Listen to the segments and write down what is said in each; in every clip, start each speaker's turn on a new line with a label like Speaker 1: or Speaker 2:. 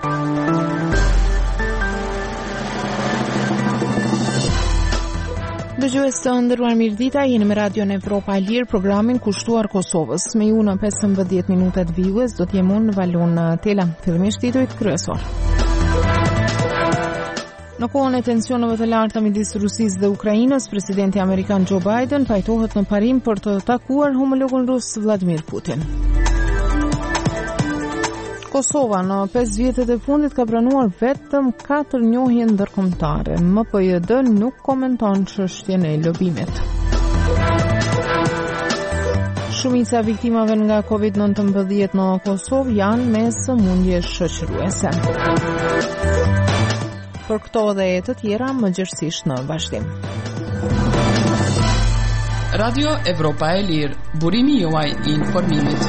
Speaker 1: Dëgjues të nderuar, mirëdita, jeni me Radion Evropa e Lirë, programin kushtuar Kosovës. Me ju në 15 minutat vijues do t'jem unë në valon Tela. Fillimisht titujt kryesor. Në kohën e tensioneve të larta midis Rusisë dhe Ukrainës, presidenti amerikan Joe Biden pajtohet në Parim për të takuar homologun rus Vladimir Putin. Kosova në 5 vjetet e fundit ka pranuar vetëm 4 njohje ndërkombëtare. MPJD nuk komenton çështjen e lobimit. Shumica viktimave nga COVID-19 në Kosovë janë me sëmundje shoqëruese. Për këto dhe të tjera më gjithësisht në vazhdim.
Speaker 2: Radio Evropa e Lirë, burimi juaj I informimit.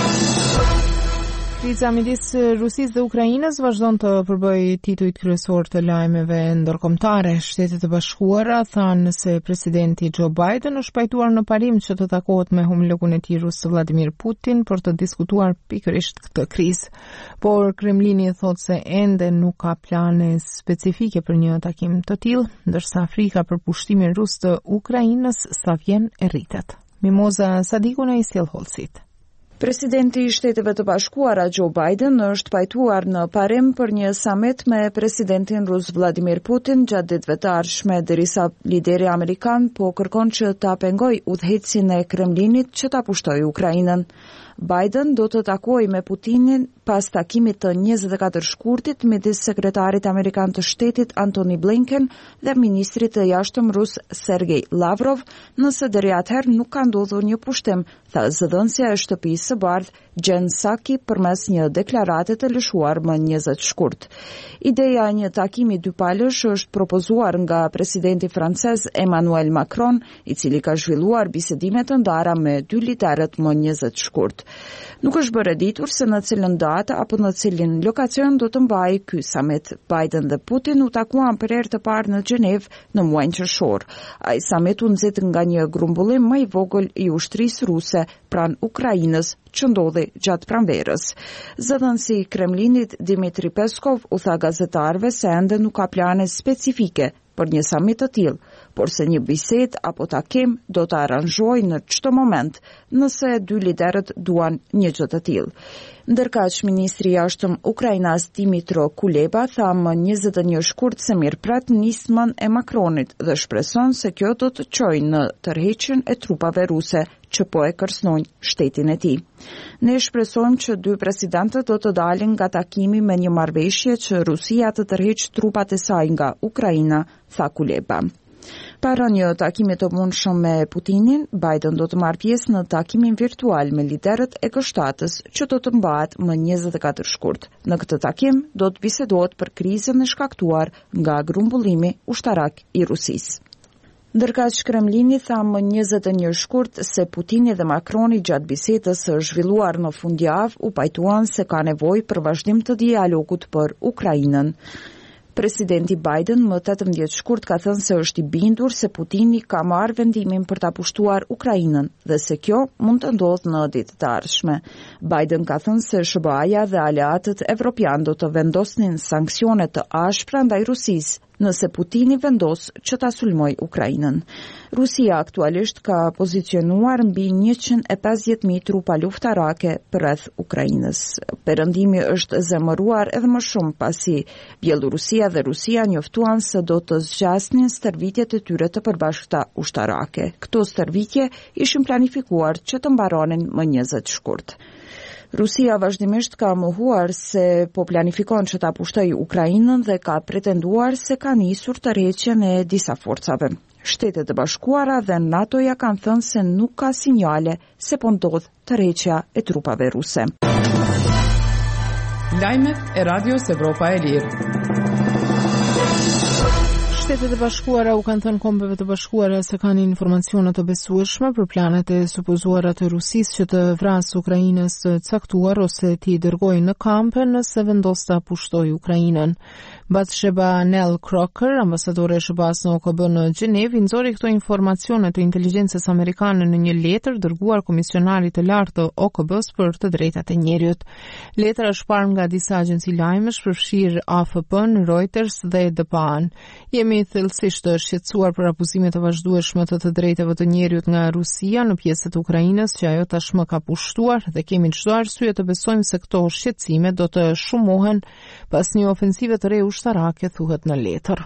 Speaker 1: Kriza midis Rusisë dhe Ukrainës vazhdon të përbëjë titujt kryesor të lajmeve ndërkombëtare. Shtetet e Bashkuara thanë se presidenti Joe Biden është pajtuar në Parim që të takohet me homologun e tij rus Vladimir Putin për të diskutuar pikërisht këtë krizë. Por Kremlini thotë se ende nuk ka plane specifike për një takim të tillë, ndërsa frika për pushtimin rus të Ukrainës sa vjen e rritet. Mimoza Sadiku në sjell Holsit.
Speaker 3: Presidenti I Shteteve të Bashkuara Joe Biden është pajtuar në Parim për një summit me presidentin rus Vladimir Putin gjatë ditëve të ardhshme, derisa lideri amerikan po kërkon që ta pengojë udhëheqësin e Kremlinit që ta pushtojë Ukrainën. Biden do të takojë me Putinin pas takimit të 24 shkurtit midis sekretarit amerikan të shtetit Antony Blinken dhe ministrit të jashtëm rus Sergej Lavrov, nëse deri atëherë nuk ka ndodhur një pushtim, tha zëdhënësja e shtëpisë së bardhë Jen Psaki përmes një deklarate të lëshuar më 20 shkurt. Ideja e një takimi dypalësh është propozuar nga presidenti francez Emmanuel Macron, I cili ka zhvilluar bisedime të ndara me 2 liderët më 20 shkurt. Nuk është bërë e ditur se në cilën datë apo në cilin lokacion do të mbajë ky summit. Biden dhe Putin u takuan për herë të parë në Gjenevë në muajin qershor. Ai summit u nxit nga një grumbullim më I vogël I ushtrisë ruse pranë Ukrainës që ndodhi gjatë pranverës. Zëdhënësi I Kremlinit Dmitri Peskov u tha gazetarëve se ende nuk ka plane specifike për një summit të tillë, por se një bisedë apo takim do të aranzhohej në çdo moment nëse 2 liderët duan një gjë të tillë. Ndërkaq ministri I jashtëm Ukrainas Dmytro Kuleba tha më 21 shkurt se mirëpret nismën e Macronit dhe shpreson se kjo do të çojë në tërheqjen e trupave ruse që po e kërcënojnë shtetin e tij. Ne shpresojmë që 2 presidentët do të dalin nga takimi me një marrëveshje që Rusia të tërheqë trupat e saj nga Ukraina, tha Kuleba. Para një takimi të mundshëm me Putinin, Biden do të marrë pjesë në takimin virtual me liderët e G7-s që do të mbahet më 24 shkurt. Në këtë takim do të bisedohet për krizën e shkaktuar nga grumbullimi ushtarak I Rusisë. Ndërkaq Kremlini tha më 21 shkurt se Putini dhe Macroni gjatë bisedës së zhvilluar në fundjavë u pajtuan se ka nevojë për vazhdim të dialogut për Ukrainën. Presidenti Biden më 18 shkurt ka thënë se është I bindur se Putini ka marrë vendimin për ta pushtuar Ukrainën dhe se kjo mund të ndodhë në ditët e ardhshme. Biden ka thënë se SBA-ja dhe aleatët evropian do të vendosnin sanksione të ashpra ndaj Rusisë nëse Putini vendos që ta sulmoj Ukrainën. Rusia aktualisht ka pozicionuar mbi 150.000 trupa luftarake përreth Ukrainës. Perëndimi është zemëruar edhe më shumë pasi Bielorusia dhe Rusia njoftuan se do të zgjasnin stërvitjet e tyre të përbashkëta ushtarake. Këto stërvitje ishin planifikuar që të mbaronin më 20 shkurt. Rusia vazhdimisht ka mohuar se po planifikon që ta pushtojë Ukrainën dhe ka pretenduar se ka nisur tërheqjen e disa forcave. Shtetet e Bashkuara dhe NATO-ja kanë thënë se nuk ka sinjale se po ndodh tërheqja e trupave ruse.
Speaker 2: Lajmet e Radios Evropa e Lirë.
Speaker 1: Shtetet e Bashkuara u kanë thënë Kombeve të Bashkuara se kanë informacione të besueshme për planet e supozuara të Rusisë që të vrasë Ukrainës të caktuar ose t'i dërgojë në kampe nëse vendos ta pushtojë Ukrainën. Batsheba Nell Crocker, ambasadore e SBA-s në OKB në Gjenevë, nxori këto informacione të inteligjencës amerikane në një letër dërguar komisionarit të lartë të OKB-s për të drejtat e njerëzit. Letra është parë nga disa agjenci lajmesh, përfshirë AFP-n, Reuters dhe DPA-n. Jemi thellësisht të shqetësuar për abuzimet e vazhdueshme të drejtave të njerëzit nga Rusia në pjesët e Ukrainës që ajo tashmë ka pushtuar dhe kemi çdo arsye të besojmë se këto shqetësime do të shumohen pas një ofensive të re ushtarake, thuhet në letër.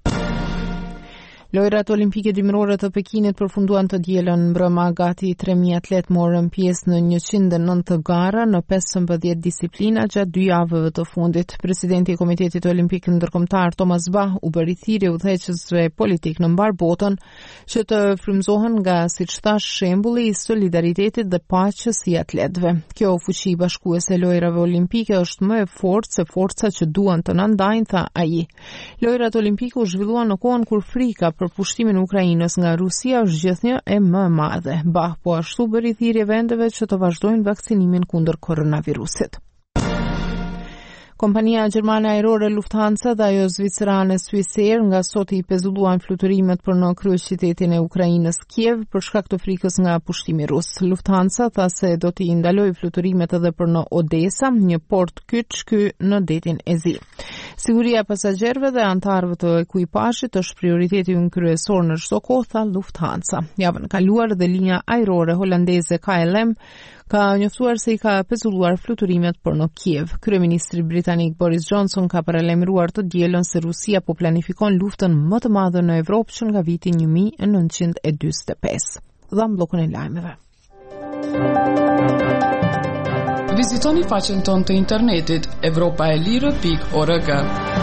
Speaker 1: Lojrat olimpike dimërore të Pekinit përfunduan të dielën mbrëma. Gati 3000 atlet morën pjesë në 109 gara në 15 disiplina gjatë 2 javëve të fundit. Presidenti i Komitetit Olimpik Ndërkombëtar Thomas Bach u bëri thirrje udhëheqësve politik në mbar botën që të frymëzohen nga, siç thash, shembulli i solidaritetit dhe paqes i atletëve. Kjo fuqi bashkuese e lojrave olimpike është më e fortë se forca që duan të na ndajnë, tha ai. Lojrat olimpike u zhvilluan në kohën kur frika për pushtimin e Ukrainës nga Rusia është gjithnjë e më e madhe. Bach po ashtu bëri thirrje vendeve që të vazhdojnë vaksinimin kundër koronavirusit. Kompania gjermane ajrore Lufthansa dhe ajo zvicerane Swissair nga sot i pezulluan fluturimet për në kryeqytetin e Ukrainës Kiev për shkak të frikës nga pushtimi rus. Lufthansa tha se do t'i ndalojë fluturimet edhe për në Odesa, një port kyç ky në detin e Zi. Siguria e pasagjerëve dhe anëtarëve të ekuipazhit është prioriteti ynë kryesor në çdo kohë, tha Lufthansa. Javën e kaluar dhe linja ajrore holandeze KLM ka njoftuar se i ka pezulluar fluturimet për në Kiev. Kryeministri britanik Boris Johnson ka paralajmëruar të dielën se Rusia po planifikon luftën më të madhe në Evropë që nga viti 1945. Dham bllokun e lajmeve.
Speaker 2: Vizitoni faqen tonë të internetit europaelire.org.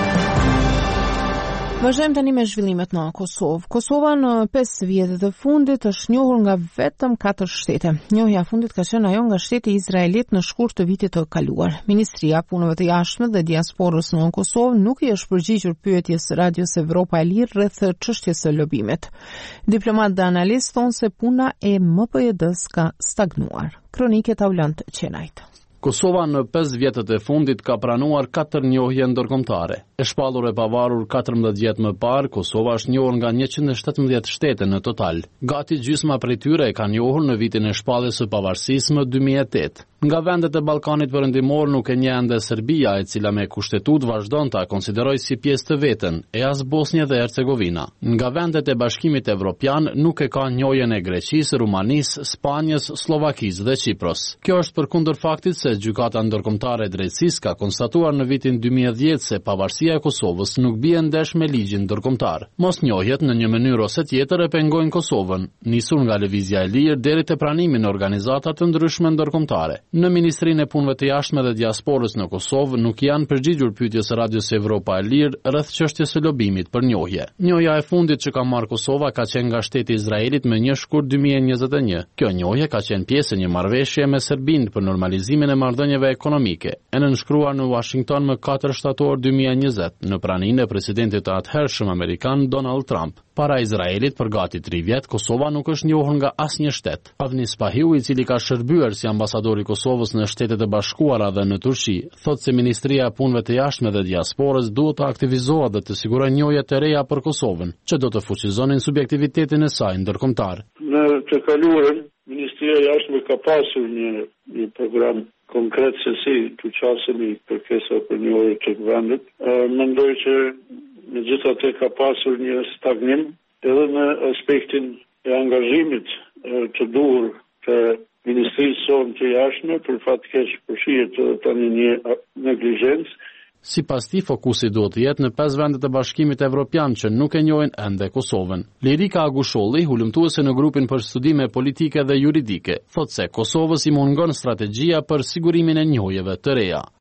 Speaker 1: Vazhdojmë tani me zhvillimet në Kosovë. Kosova në 5 vjetët e fundit është njohur nga vetëm 4 shtete. Njohja e fundit ka qenë ajo nga shteti izraelit në shkurt të vitit të kaluar. Ministria e Punëve të Jashtme dhe Diasporës në Kosovë nuk i është përgjigjur pyetjes së Radios Evropa e Lirë rreth çështjes së lobimit. Diplomat dhe analistë thonë se puna e MPJD-s ka stagnuar. Kronike Taulant Qenajt.
Speaker 4: Kosova në 5 vjetët e fundit ka pranuar 4 njohje ndërkombëtare. E shpallur e pavarur 14 vjet më parë, Kosova është njohur nga 117 shtete në total. Gati gjysma prej tyre e ka njohur në vitin e shpalljes së pavarësisë më 2008. Nga vendet e Ballkanit Perëndimor nuk e njeh ende Serbia, e cila me kushtetut vazhdon ta konsiderojë si pjesë të vetën, e as Bosnia dhe Hercegovina. Nga vendet e Bashkimit Evropian nuk e ka njohjen e Greqisë, Rumanisë, Spanjës, Slovakisë dhe Çipros. Kjo është përkundër faktit se Gjykata Ndërkombëtare e Drejtësisë ka konstatuar në vitin 2010 se pavarësia e Kosovës nuk bie ndesh me ligjin ndërkombëtar. Mosnjohjet në një mënyrë ose tjetër e pengojnë Kosovën, nisur nga lëvizja e lirë deri te pranimi në organizata të ndryshme ndërkombëtare. Në Ministrinë e Punëve të Jashtme dhe Diasporës në Kosovë nuk janë përgjigjur pyetjes së Radios Evropa e Lirë rreth çështjes së lobimit për njohje. Njohja e fundit që ka marrë Kosova ka qenë nga shteti i Izraelit me 1 shkurt 2021. Kjo njohje ka qenë pjesë e një marrëveshje me Serbinë për normalizimin e marrëdhënieve ekonomike, e nënshkruar në Washington më 4 shtator 2020 në praninë e presidentit të atëhershëm amerikan Donald Trump. Para Izraelit për gati 3 vjet, Kosova nuk është njohur nga asnjë shtet. Avnis Pahiu, i cili ka shërbyer si ambasador i Kosovës në Shtetet e Bashkuara dhe në Turqi, thotë se Ministria e Punëve të Jashtme dhe Diasporës duhet të aktivizohet dhe të sigurojë njohje të reja për Kosovën, që do të fuqizonin subjektivitetin e saj ndërkombëtar.
Speaker 5: Në të kaluarën, Ministria e Jashtme ka pasur një program konkret se si të qasemi kërkesa për njohje të vendit. Mendoj që megjithatë ka pasur një stagnim edhe në aspektin e angazhimit të duhur të Ministrisë sonë të Jashtme, për fat keq përshihet tani një neglizhencë.
Speaker 4: Sipas tij, fokusi duhet të jetë në 5 vendet e Bashkimit Evropian që nuk e njohin ende Kosovën. Lirika Agusholli, hulumtuese në grupin për studime politike dhe juridike, thotë se Kosovës i mungon strategjia për sigurimin e njohjeve të reja.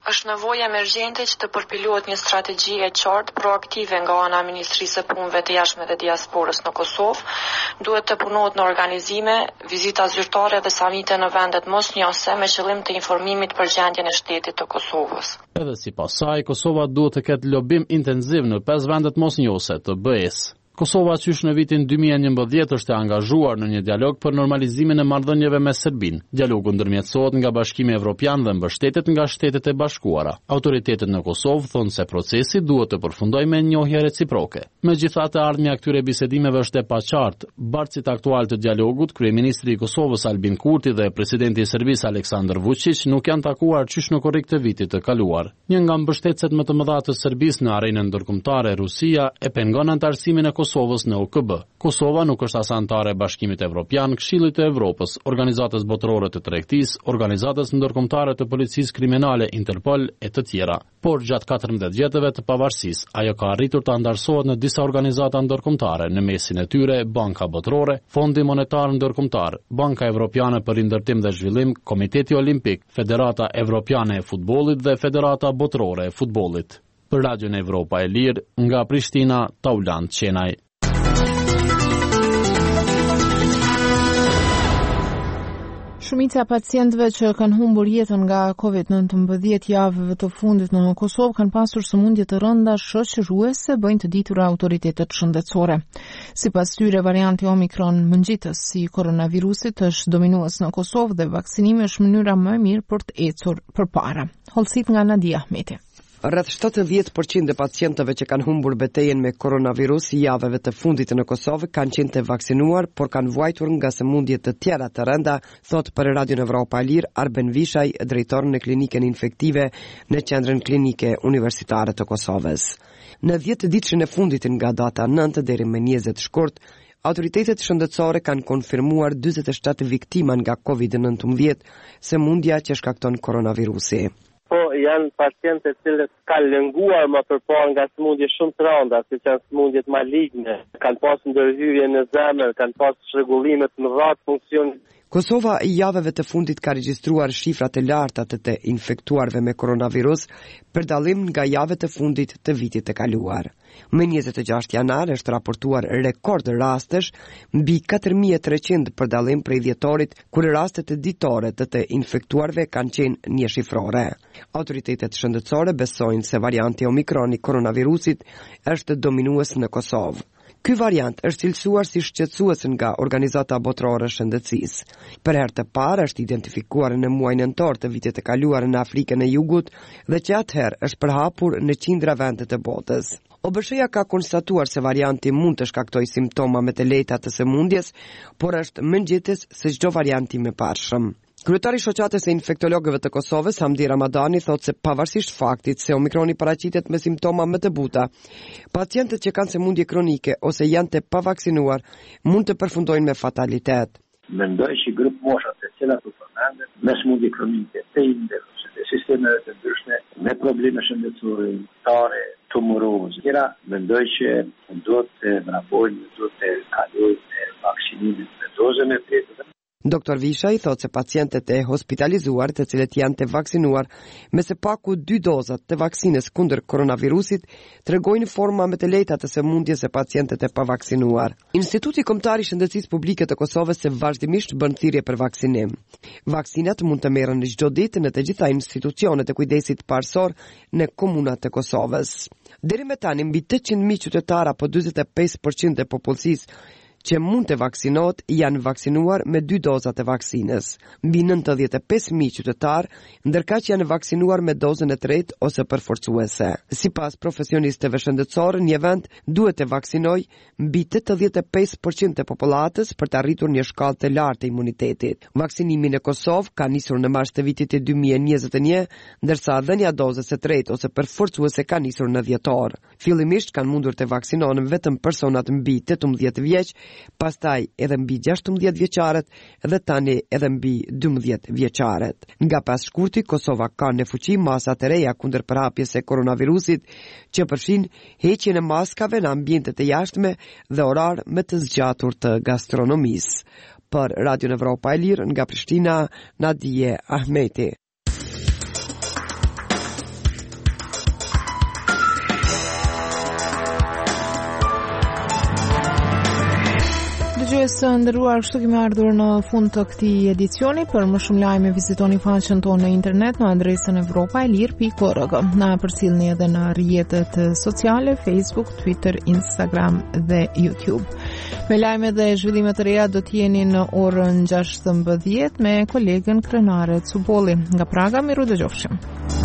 Speaker 6: Është nevojë emergjente që të përpilohet një strategji e qartë proaktive nga ana e Ministrisë së Punëve të Jashtme dhe Diasporës në Kosovë. Duhet të punohet në organizime, vizita zyrtare dhe samite në vendet mosnjose me qëllim të informimit për gjendjen e shtetit të Kosovës.
Speaker 4: Edhe sipas saj, Kosova duhet të ketë lobim intensiv në 5 vendet mosnjose të BE-s. Kosova qysh në vitin 2011 është e angazhuar në një dialog për normalizimin e marrëdhënieve me Serbinë. Dialogu ndërmjetësohet nga Bashkimi Evropian dhe mbështetet nga Shtetet e Bashkuara. Autoritetet në Kosovë thonë se procesi duhet të përfundojë me njohje reciproke. Megjithatë, ardhmja e këtyre bisedimeve është e paqartë. Bartësit aktual të dialogut, kryeministri i Kosovës Albin Kurti dhe presidenti i Serbisë Aleksandar Vučić nuk janë takuar qysh në korrik të vitit të kaluar. Një nga mbështetësit më të mëdha të Serbisë në arenën ndërkombëtare, Rusia, e pengon antarësimin e Kosovës në OKB. Kosova nuk është as antare e Bashkimit Evropian, Këshillit të Evropës, Organizatës Botërore të Tregtisë, Organizatës Ndërkombëtare të Policisë Kriminale Interpol e të tjera. Por gjatë 14 vjetëve të pavarësisë, ajo ka arritur të antarësohet në disa organizata ndërkombëtare, në mesin e tyre Banka Botërore, Fondi Monetar Ndërkombëtar, Banka Evropiane për Rindërtim dhe Zhvillim, Komiteti Olimpik, Federata Evropiane e Futbollit dhe Federata Botërore e Futbollit. Për Radion Evropa e Lirë, nga Prishtina, Taulant Qenaj.
Speaker 1: Shumica e pacientëve që kanë humbur jetën nga COVID-19 javëve të fundit në Kosovë kanë pasur sëmundje të rënda shoqëruese, bëjnë të ditura autoritetet shëndetësore. Sipas tyre, varianti Omikron mëngjitës si koronavirusit është dominues në Kosovë dhe vaksinimi është mënyra më e mirë për të ecur përpara. Hollësit nga Nadia Ahmeti.
Speaker 7: Rreth 70% e pacientëve që kanë humbur betejën me koronavirus javëve të fundit në Kosovë kanë qenë të vaksinuar, por kanë vuajtur nga sëmundje të tjera të rënda, thot për Radion Evropa e Lirë Arben Vishaj, drejtor në klinikën infektive në Qendrën Klinike Universitare të Kosovës. Në 10 ditëshin e fundit nga data 9 deri më 20 shkurt, autoritetet shëndetësore kanë konfirmuar 47 viktima nga COVID-19, sëmundja që shkakton koronavirusi.
Speaker 8: Po janë pacientë të cilët kanë lënguar më përpara nga sëmundje shumë të rënda, siç janë sëmundjet maligne, kanë pasur ndërhyrje në zemër, kanë pasur çrregullime të mëdha të funksionit.
Speaker 7: Kosova i javëve të fundit ka regjistruar shifra të larta të infektuarve me koronavirus për dallim nga javët të fundit të vitit të kaluar. Më 26 janar është raportuar rekord rastesh, mbi 4300 për dallim prej dhjetorit, kur rastet ditore të infektuarve kanë qenë një shifrore. Autoritetet shëndetësore besojnë se varianti Omikron i koronavirusit është dominues në Kosovë. Ky variant është cilësuar si shqetësues nga Organizata Botërore e Shëndetësisë. Për herë të parë është identifikuar në muajin nëntor të vitit të kaluar në Afrikën e Jugut dhe që atëherë është përhapur në qindra vende të botës. OBSH-ja ka konstatuar se varianti mund të shkaktojë simptoma më të lehta të sëmundjes, por është mëngjetës se çdo variant i mëparshëm. Kryetari i shoqatës së infektologëve të Kosovës, Hamdi Ramadani, thotë se pavarësisht faktit se Omikroni paraqitet me simptoma më të buta, pacientët që kanë sëmundje kronike ose janë të pavaksinuar mund të përfundojnë me fatalitet.
Speaker 9: Mendoj që grup moshat të cilat u përmendet me sëmundje kronike të ose të sistemeve të ndryshme me probleme shëndetësore, tare, tumoroz, mendoj që duhet të vrapojnë, duhet të kalojnë vaksinimin me dozën e tretë.
Speaker 7: Dr. Vishaj thotë se pacientët e hospitalizuar të cilët janë të vaksinuar me së paku 2 dozat të vaksinës kundër koronavirusit tregojnë forma më të lehta të sëmundjes se pacientët e pavaksinuar. Instituti Kombëtar i Shëndetësisë Publike të Kosovës se vazhdimisht bën thirrje për vaksinim. Vaksinat mund të merren çdo ditë në të gjitha institucionet e kujdesit parësor në komunat të Kosovës. Deri më tani mbi 800.000 qytetar apo 45% e popullsisë që mund të vaksinohet janë vaksinuar me 2 doza të vaksinës. Mbi 95.000 qytetar, ndërkaq që janë vaksinuar me dozën e tretë ose përforcuese. Sipas profesionistëve shëndetësorë, një vend duhet të vaksinojë mbi 85% të popullatës për të arritur një shkallë të lartë të imunitetit. Vaksinimi në Kosovë ka nisur në mars të vitit 2021, ndërsa dhënia dozës së tretë ose përforcuese ka nisur në dhjetor. Fillimisht kanë mundur të vaksinohen vetëm personat mbi 18 vjeç, pastaj edhe mbi 16 vjeçarët dhe tani edhe mbi 12 vjeçarët. Nga pas shkurti, Kosova ka në fuqi masa të reja kundër përhapjes së koronavirusit, që përfshin heqjen e maskave në ambientet e jashtme dhe orar më të zgjatur të gastronomisë. Për Radio Evropa e Lirë nga Prishtina, Nadije Ahmeti.
Speaker 1: Dëgjues të nderuar, kështu kemi ardhur në fund të këtij edicioni. Për më shumë lajme vizitoni faqen tonë në internet në adresën evropaelir.org. Na përcjellni edhe në rrjetet sociale, Facebook, Twitter, Instagram dhe YouTube. Me lajme dhe zhvillime të reja do t'jeni në orën 16 me kolegen Krenare Cubolli. Nga Praga, miru dëgjofshim.